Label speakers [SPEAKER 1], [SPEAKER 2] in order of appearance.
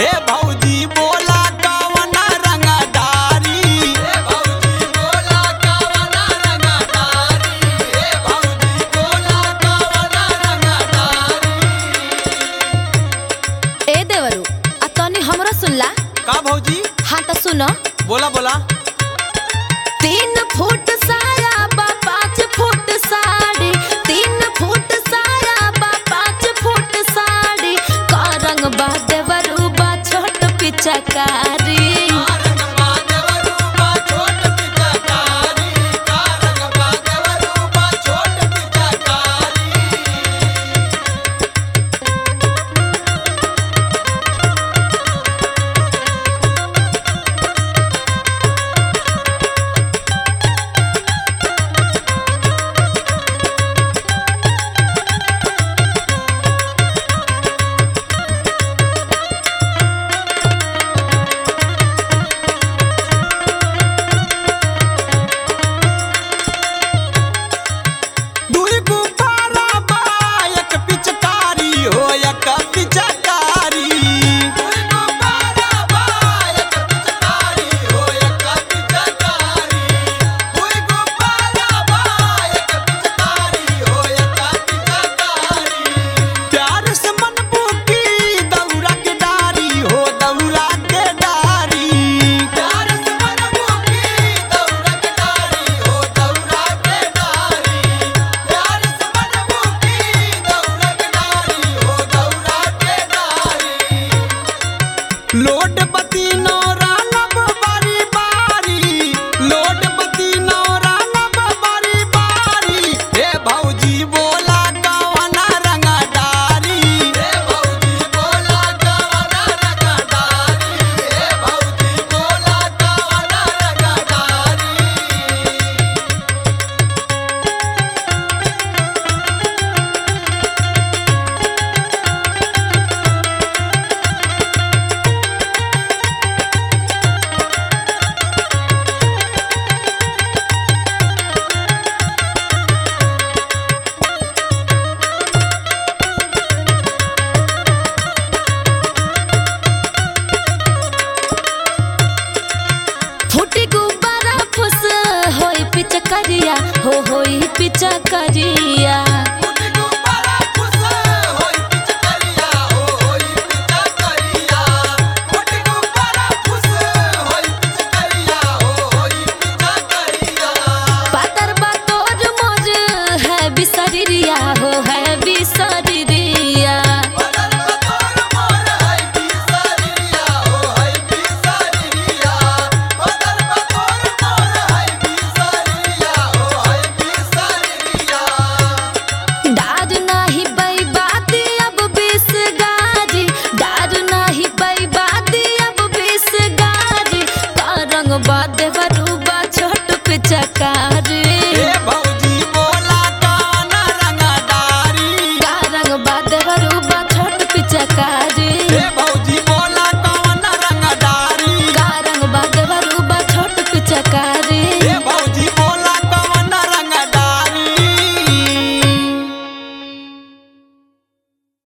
[SPEAKER 1] हे भौजी बोला कवन रंगदारी। हे भौजी बोला कवन रंगदारी। हे भौजी बोला कवन रंगदारी।
[SPEAKER 2] ए देवरू आ तनी हमरो सुनला।
[SPEAKER 1] का भौजी?
[SPEAKER 2] हाँ तो सुनो।
[SPEAKER 1] बोला बोला।
[SPEAKER 2] 3 फुट साया बा 5 फुट साड़ी। 3 फुट साया बा 5 फुट साड़ी। का रंग बा देवरू बा छोट पिचकारी। लोटपति नौरा लब बारी बारी। लोटपति नौरा लब बारी बारी। हे भौजी बोला कवन रंगदारी। हे भौजी बोला कवन रंगदारी। हे भौजी बोला कवन रंगदारी। फुटी गुब्बारा फुस होई पिचकरिया हो होई पिचकरिया।
[SPEAKER 1] फुटी गुब्बारा फुस होई पिचकरिया हो होई पिचकरिया। फुटी गुब्बारा फुस होई पिचकरिया हो होई पिचकरिया।
[SPEAKER 2] पातर बा तोर मोर है बिसरिया हो है बिसरिया।
[SPEAKER 1] पातर बा तोर मोर है बिसरिया हो है बिसरिया। पातर बा तोर मोर है बिसरिया हो है बिसरिया।
[SPEAKER 2] डार नाही बैबादी अब 20 गारी। डार नाही बैबादी अब 20 गारी। का रंग बा देवरू बा छोट पिचकारी।
[SPEAKER 1] हे भौजी बोला कवन रंगदारी।
[SPEAKER 2] का रंग बा देवरू बा छोट पिचकारी।